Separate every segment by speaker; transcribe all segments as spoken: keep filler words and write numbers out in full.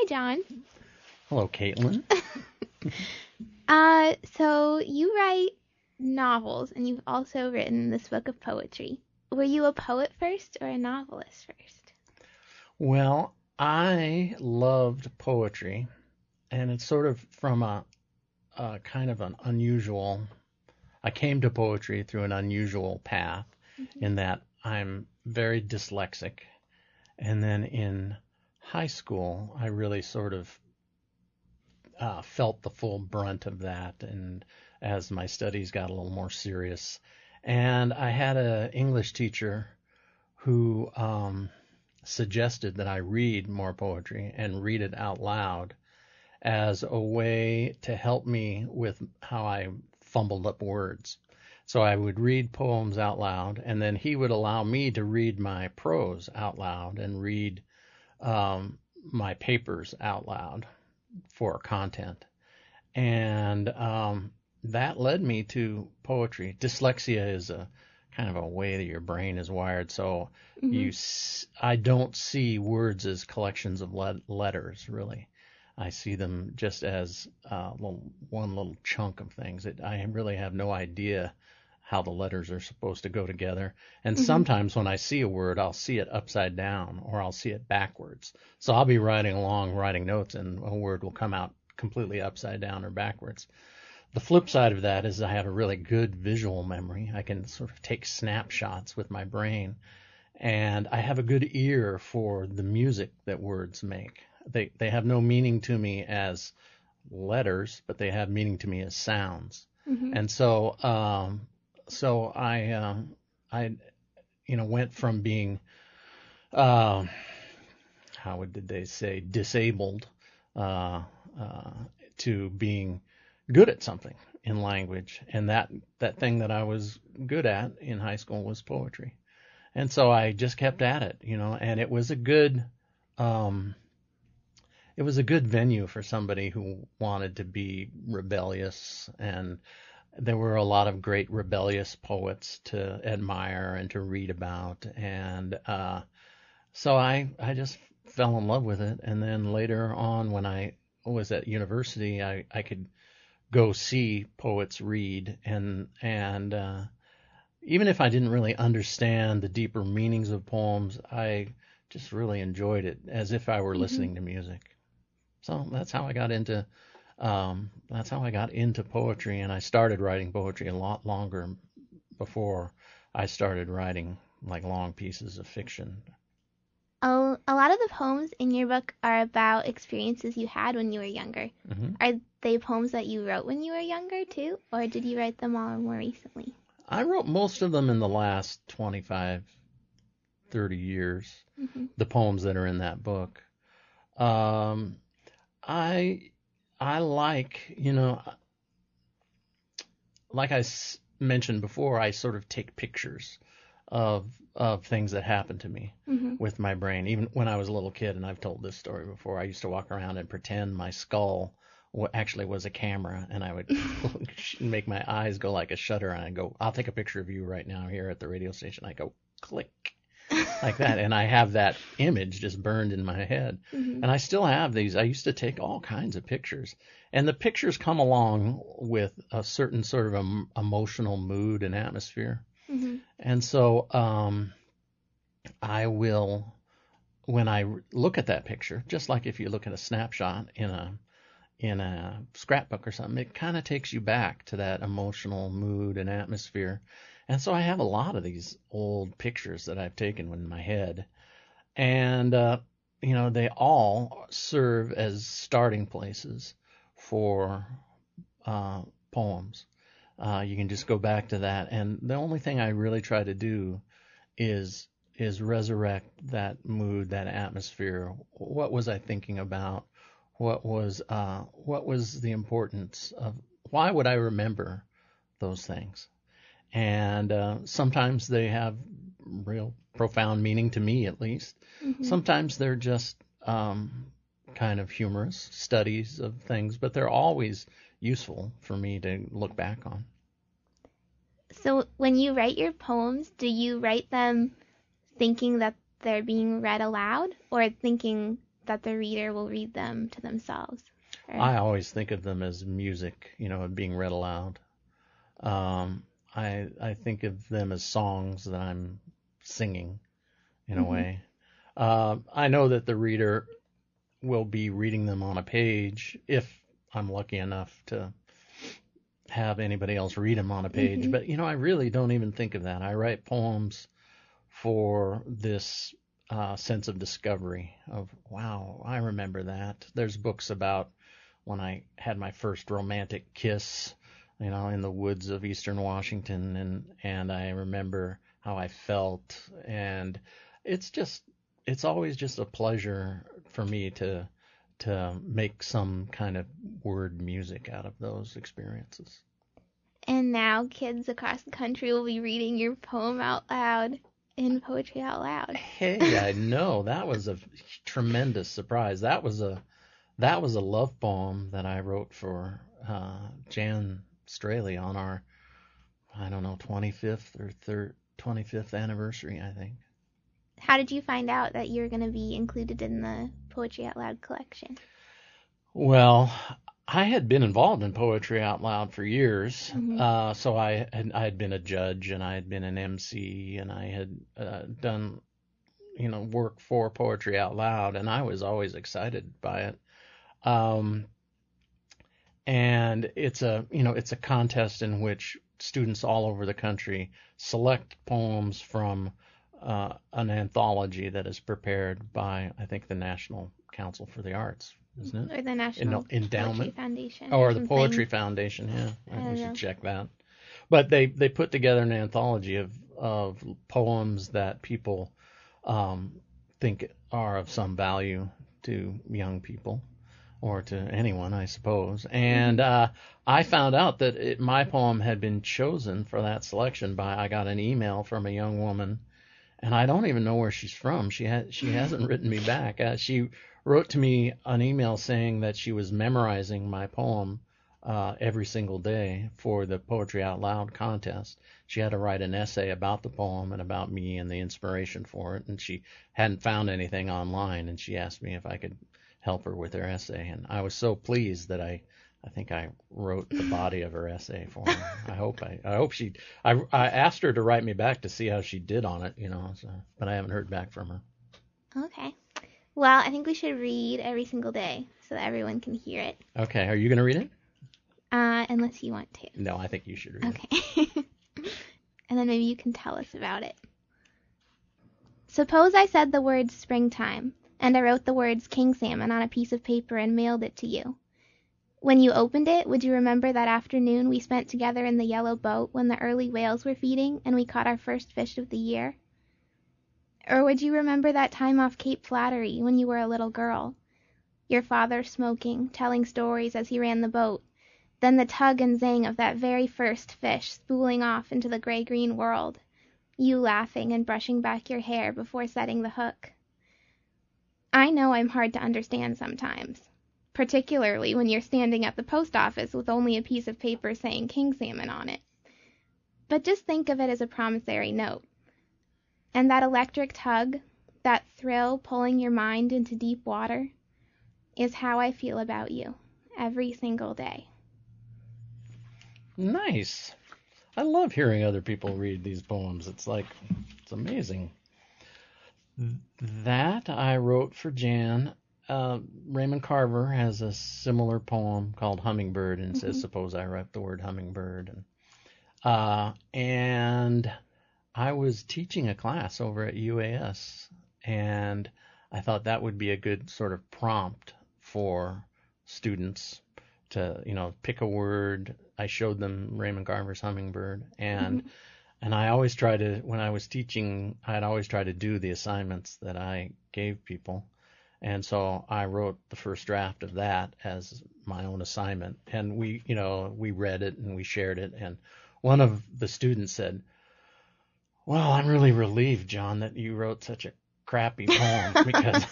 Speaker 1: Hi, John.
Speaker 2: Hello, Caitlin.
Speaker 1: uh, so you write novels, and you've also written this book of poetry. Were you a poet first or a novelist first?
Speaker 2: Well, I loved poetry, and it's sort of from a, a kind of an unusual. I came to poetry through an unusual path
Speaker 1: Mm-hmm.
Speaker 2: in that I'm very dyslexic. And then in high school, I really sort of uh, felt the full brunt of that, and as my studies got a little more serious. And I had an English teacher who um, suggested that I read more poetry and read it out loud as a way to help me with how I fumbled up words. So I would read poems out loud, and then he would allow me to read my prose out loud and read um, my papers out loud for content. And um, that led me to poetry. Dyslexia is a kind of a way that your brain is wired. So
Speaker 1: Mm-hmm.
Speaker 2: you, I don't see words as collections of letters, really. I see them just as uh, little, one little chunk of things. It, I really have no idea how the letters are supposed to go together. And
Speaker 1: Mm-hmm.
Speaker 2: sometimes when I see a word, I'll see it upside down or I'll see it backwards. So I'll be writing along, writing notes, and a word will come out completely upside down or backwards. The flip side of that is I have a really good visual memory. I can sort of take snapshots with my brain, and I have a good ear for the music that words make. They they have no meaning to me as letters, but they have meaning to me as sounds.
Speaker 1: Mm-hmm.
Speaker 2: And so um, so I um, I you know went from being uh, how would did they say disabled uh, uh, to being good at something in language, and that that thing that I was good at in high school was poetry. And so I just kept at it, you know, and it was a good um, it was a good venue for somebody who wanted to be rebellious, and there were a lot of great rebellious poets to admire and to read about, and uh, so I I just fell in love with it. And then later on, when I was at university, I I could go see poets read, and and uh, even if I didn't really understand the deeper meanings of poems, I just really enjoyed it as if I were
Speaker 1: Mm-hmm.
Speaker 2: listening to music. So that's how I got into um, that's how I got into poetry, and I started writing poetry a lot longer before I started writing like long pieces of fiction.
Speaker 1: Oh, a lot of the poems in your book are about experiences you had when you were younger.
Speaker 2: Mm-hmm.
Speaker 1: Are they poems that you wrote when you were younger too, or did you write them all more recently?
Speaker 2: I wrote most of them in the last twenty-five, thirty years,
Speaker 1: Mm-hmm.
Speaker 2: the poems that are in that book. Um, I I like, you know, like I s- mentioned before, I sort of take pictures of of things that happen to me
Speaker 1: Mm-hmm.
Speaker 2: with my brain. Even when I was a little kid, and I've told this story before, I used to walk around and pretend my skull wa- actually was a camera, and I would make my eyes go like a shutter, and I'd go, I'll take a picture of you right now here at the radio station. I go, click, like that, and I have that image just burned in my head.
Speaker 1: Mm-hmm.
Speaker 2: And I still have these. I used to take all kinds of pictures, and the pictures come along with a certain sort of em- emotional mood and atmosphere.
Speaker 1: Mm-hmm.
Speaker 2: And so um, I will, when I look at that picture, just like if you look at a snapshot in a in a scrapbook or something, it kind of takes you back to that emotional mood and atmosphere. And so I have a lot of these old pictures that I've taken in my head, and uh, you know, they all serve as starting places for uh, poems. Uh, you can just go back to that, and the only thing I really try to do is is resurrect that mood, that atmosphere. What was I thinking about? What was uh, what was the importance of? Why would I remember those things? And uh, sometimes they have real profound meaning to me, at least.
Speaker 1: Mm-hmm.
Speaker 2: Sometimes they're just um, kind of humorous studies of things, but they're always useful for me to look back on.
Speaker 1: So when you write your poems, do you write them thinking that they're being read aloud, or thinking that the reader will read them to themselves? Or...
Speaker 2: I always think of them as music, you know, being read aloud. Um, I I think of them as songs that I'm singing, in
Speaker 1: Mm-hmm.
Speaker 2: a way. Uh, I know that the reader will be reading them on a page if I'm lucky enough to have anybody else read them on a page.
Speaker 1: Mm-hmm.
Speaker 2: But, you know, I really don't even think of that. I write poems for this uh, sense of discovery of, wow, I remember that. There's books about when I had my first romantic kiss, you know, in the woods of eastern Washington, and, and I remember how I felt. And it's just, it's always just a pleasure for me to to make some kind of word music out of those experiences.
Speaker 1: And now kids across the country will be reading your poem out loud in Poetry Out Loud.
Speaker 2: Hey, I know, that was a tremendous surprise. That was a that was a love poem that I wrote for uh, Jan Straley on our, I don't know, twenty-fifth or third, twenty-fifth anniversary, I think.
Speaker 1: How did you find out that you were going to be included in the Poetry Out Loud collection?
Speaker 2: Well, I had been involved in Poetry Out Loud for years.
Speaker 1: Mm-hmm.
Speaker 2: Uh, so I had, I had been a judge, and I had been an M C, and I had uh, done, you know, work for Poetry Out Loud, and I was always excited by it. Um, and it's a, you know, it's a contest in which students all over the country select poems from uh, an anthology that is prepared by, I think, the National Council for the Arts, isn't it?
Speaker 1: Or the National
Speaker 2: In, Endowment
Speaker 1: Poetry Foundation.
Speaker 2: or,
Speaker 1: or
Speaker 2: the
Speaker 1: something.
Speaker 2: Poetry Foundation. Yeah,
Speaker 1: I
Speaker 2: we
Speaker 1: don't
Speaker 2: should
Speaker 1: know.
Speaker 2: check that. But they they put together an anthology of of poems that people um, think are of some value to young people, or to anyone, I suppose. And uh, I found out that it, my poem had been chosen for that selection by, I got an email from a young woman, and I don't even know where she's from. She ha- she hasn't written me back. Uh, she wrote to me an email saying that she was memorizing my poem uh, every single day for the Poetry Out Loud contest. She had to write an essay about the poem and about me and the inspiration for it, and she hadn't found anything online, and she asked me if I could help her with her essay, and I was so pleased that I, I think I wrote the body of her essay for her. I hope I, I hope she, I, I asked her to write me back to see how she did on it, you know, so, but I haven't heard back from her.
Speaker 1: Okay. Well, I think we should read every single day so that everyone can hear it.
Speaker 2: Okay, are you going to read it?
Speaker 1: Uh, unless you want to.
Speaker 2: No, I think you should read
Speaker 1: Okay. it. And then maybe you can tell us about it. Suppose I said the words springtime, and I wrote the words king salmon on a piece of paper and mailed it to you. When you opened it, would you remember that afternoon we spent together in the yellow boat when the early whales were feeding and we caught our first fish of the year? Or would you remember that time off Cape Flattery when you were a little girl? Your father smoking, telling stories as he ran the boat, then the tug and zing of that very first fish spooling off into the gray-green world, you laughing and brushing back your hair before setting the hook. I know I'm hard to understand sometimes, particularly when you're standing at the post office with only a piece of paper saying king salmon on it. But just think of it as a promissory note. And that electric tug, that thrill pulling your mind into deep water, is how I feel about you every single day.
Speaker 2: Nice. I love hearing other people read these poems. It's like, it's amazing. That I wrote for Jan. Uh, Raymond Carver has a similar poem called Hummingbird, and says,
Speaker 1: Mhm.
Speaker 2: suppose I wrote the word hummingbird. And, uh, and I was teaching a class over at U A S, and I thought that would be a good sort of prompt for students to, you know, pick a word. I showed them Raymond Carver's Hummingbird, and
Speaker 1: Mhm.
Speaker 2: and I always try to, when I was teaching, I'd always try to do the assignments that I gave people. And so I wrote the first draft of that as my own assignment. And we, you know, we read it and we shared it. And one of the students said, well, I'm really relieved, John, that you wrote such a crappy poem, because,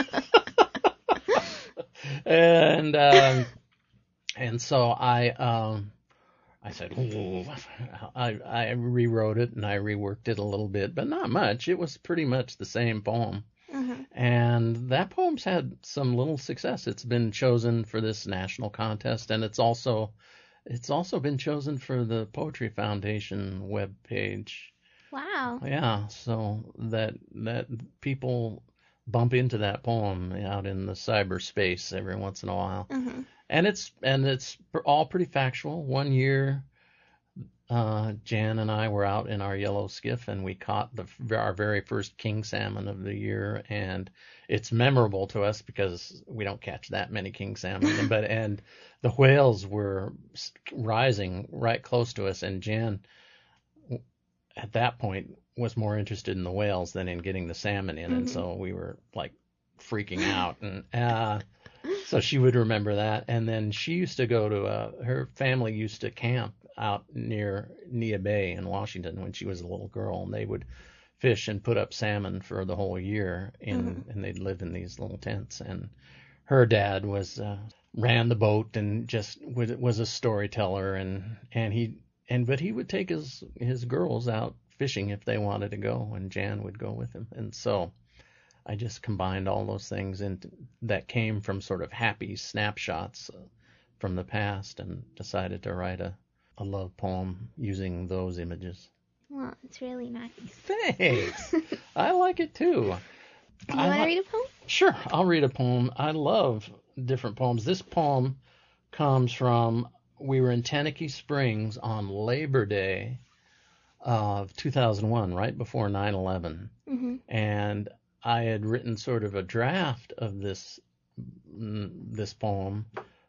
Speaker 2: and, um, and so I, um, I said, ooh, I, I rewrote it and I reworked it a little bit, but not much. It was pretty much the same poem.
Speaker 1: Uh-huh.
Speaker 2: And that poem's had some little success. It's been chosen for this national contest, and it's also it's also been chosen for the Poetry Foundation webpage.
Speaker 1: Wow.
Speaker 2: Yeah, so that that people bump into that poem out in the cyberspace every once in a while.
Speaker 1: Mm-hmm.
Speaker 2: And it's and it's all pretty factual. One year, uh, Jan and I were out in our yellow skiff, and we caught the our very first king salmon of the year, and it's memorable to us because we don't catch that many king salmon. But and the whales were rising right close to us, and Jan, at that point, was more interested in the whales than in getting the salmon in, mm-hmm. and so we were like freaking out, and uh, so she would remember that. And then she used to go to uh, her family used to camp out near Nia Bay in Washington when she was a little girl, and they would fish and put up salmon for the whole year, in, mm-hmm. and they'd live in these little tents. And her dad was uh, ran the boat and just was a storyteller, and and he and but he would take his his girls out fishing if they wanted to go, and Jan would go with him. And so I just combined all those things and that came from sort of happy snapshots uh, from the past, and decided to write a, a love poem using those images.
Speaker 1: Well, it's really nice.
Speaker 2: Thanks. I like it too.
Speaker 1: Do you want to li- read a poem?
Speaker 2: Sure, I'll read a poem. I love different poems. This poem comes from, we were in Tenakee Springs on Labor Day of two thousand one, right before nine eleven. Mm-hmm. And I had written sort of a draft of this this poem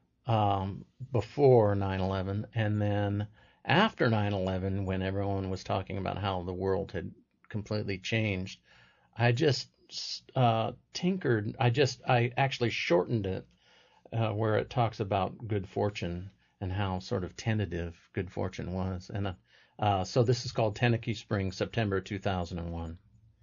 Speaker 2: um, before nine eleven, and then after nine eleven, when everyone was talking about how the world had completely changed, I just uh, tinkered. I just I actually shortened it uh, where it talks about good fortune and how sort of tentative good fortune was, and uh, uh, so this is called Tenakee Springs, September two thousand one.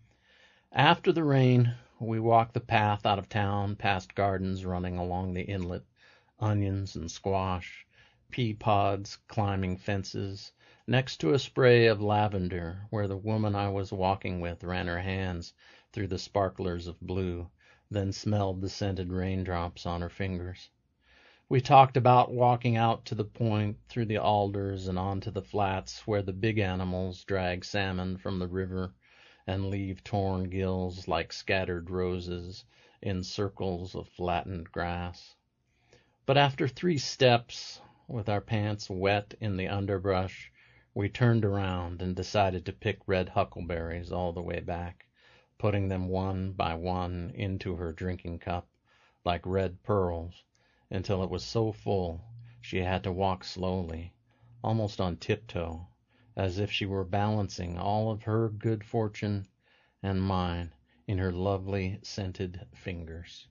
Speaker 2: After the rain, we walked the path out of town, past gardens running along the inlet, onions and squash, pea pods climbing fences, next to a spray of lavender where the woman I was walking with ran her hands through the sparklers of blue, then smelled the scented raindrops on her fingers. We talked about walking out to the point through the alders and onto the flats where the big animals drag salmon from the river and leave torn gills like scattered roses in circles of flattened grass. But after three steps, with our pants wet in the underbrush, we turned around and decided to pick red huckleberries all the way back, putting them one by one into her drinking cup like red pearls, until it was so full she had to walk slowly, almost on tiptoe, as if she were balancing all of her good fortune and mine in her lovely scented fingers.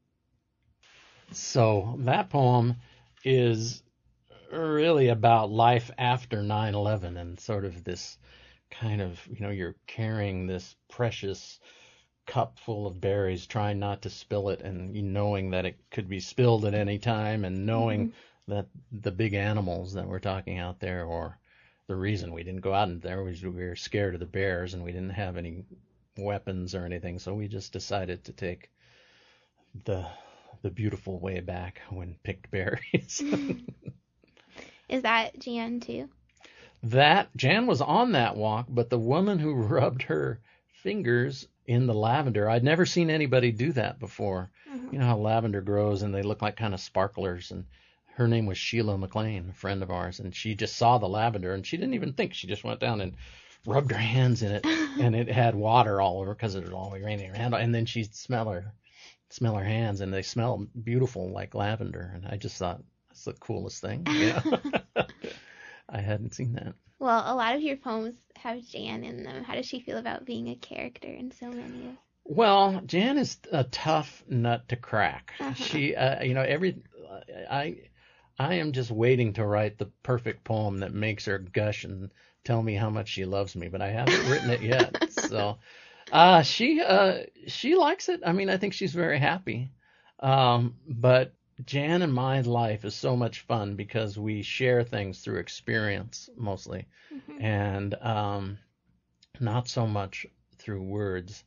Speaker 2: So that poem is really about life after nine eleven, and sort of this kind of, you know, you're carrying this precious cup full of berries, trying not to spill it, and knowing that it could be spilled at any time, and knowing mm-hmm. that the big animals that we're talking out there, or the reason we didn't go out in there was we were scared of the bears and we didn't have any weapons or anything, so we just decided to take the the beautiful way back when picked berries.
Speaker 1: Is that Jan too?
Speaker 2: That Jan was on that walk, but the woman who rubbed her fingers in the lavender, I'd never seen anybody do that before. Mm-hmm. You know how lavender grows and they look like kind of sparklers, and her name was Sheila McLean, a friend of ours, and she just saw the lavender and she didn't even think. She just went down and rubbed her hands in it, and it had water all over because it was always raining around, and then she'd smell her smell her hands, and they smelled beautiful like lavender, and I just thought that's the coolest thing. Yeah. I hadn't seen that.
Speaker 1: Well, a lot of your poems have Jan in them. How does she feel about being a character in so many of?
Speaker 2: Well, Jan is a tough nut to crack. Uh-huh. She, uh, you know, every I I am just waiting to write the perfect poem that makes her gush and tell me how much she loves me, but I haven't written it yet. So, uh, she uh she likes it. I mean, I think she's very happy. Um, but Jan and my life is so much fun because we share things through experience mostly, mm-hmm. and um, not so much through words.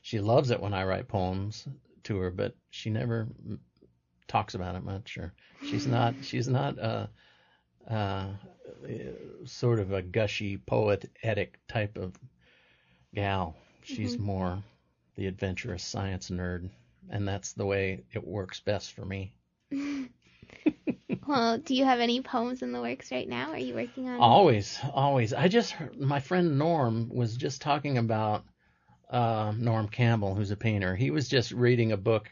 Speaker 2: she loves it when I write poems to her, but she never talks about it much. Or she's not she's not uh, uh, sort of a gushy, poetic type of gal. She's
Speaker 1: Mm-hmm.
Speaker 2: more the adventurous science nerd, and that's the way it works best for me.
Speaker 1: Well, do you have any poems in the works right now? Are you working on?
Speaker 2: Always, always. I just heard, my friend Norm was just talking about uh, Norm Campbell, who's a painter. He was just reading a book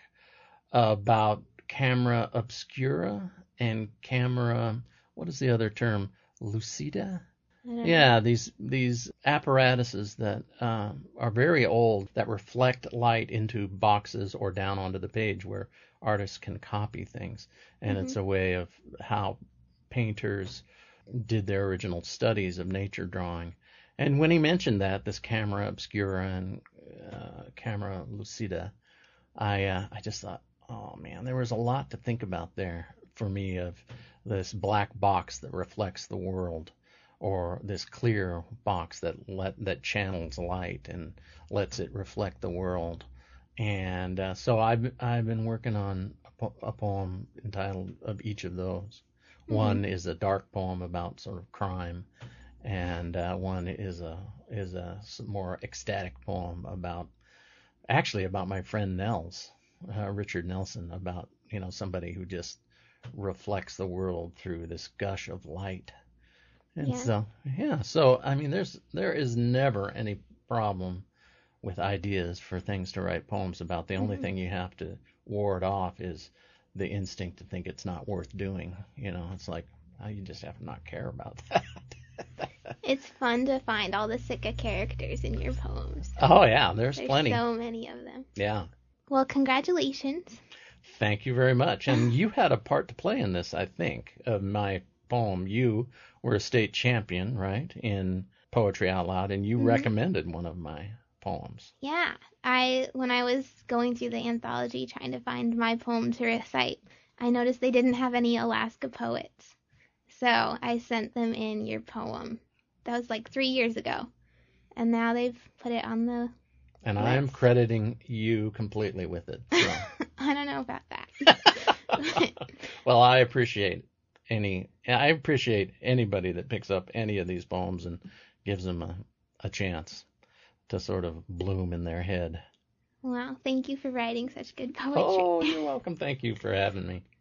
Speaker 2: about camera obscura and camera, what is the other term? Lucida?
Speaker 1: I don't know.
Speaker 2: Yeah, these these apparatuses that uh, are very old that reflect light into boxes or down onto the page where artists can copy things. And
Speaker 1: Mhm.
Speaker 2: it's a way of how painters did their original studies of nature drawing. And when he mentioned that, this camera obscura and uh, camera lucida, I uh, I just thought, oh man, there was a lot to think about there for me of this black box that reflects the world, or this clear box that let that channels light and lets it reflect the world. And uh, so I've I've been working on a, po- a poem entitled of each of those.
Speaker 1: Mhm.
Speaker 2: One is a dark poem about sort of crime, and uh, one is a is a s- more ecstatic poem about actually about my friend Nels, uh, Richard Nelson, about you know somebody who just reflects the world through this gush of light. And
Speaker 1: Yeah.
Speaker 2: so yeah, so I mean, there's there is never any problem with ideas for things to write poems about. The only
Speaker 1: Mhm.
Speaker 2: thing you have to ward off is the instinct to think it's not worth doing. You know, it's like oh, you just have to not care about that.
Speaker 1: It's fun to find all the Sika characters in your poems.
Speaker 2: Oh yeah, there's
Speaker 1: There's
Speaker 2: plenty.
Speaker 1: so many of them.
Speaker 2: Yeah.
Speaker 1: Well, congratulations.
Speaker 2: Thank you very much. And you had a part to play in this, I think, of my poem. You were a state champion, right, in Poetry Out Loud, and you
Speaker 1: Mhm.
Speaker 2: recommended one of my poems.
Speaker 1: Yeah, I when I was going through the anthology trying to find my poem to recite, I noticed they didn't have any Alaska poets. So I sent them in your poem. That was like three years ago. And now they've put it on the
Speaker 2: And I am
Speaker 1: list.
Speaker 2: crediting you completely with it. So.
Speaker 1: I don't know about that.
Speaker 2: Well, I appreciate any I appreciate anybody that picks up any of these poems and gives them a, a chance to sort of bloom in their head.
Speaker 1: Well, thank you for writing such good poetry.
Speaker 2: Oh, you're welcome. Thank you for having me.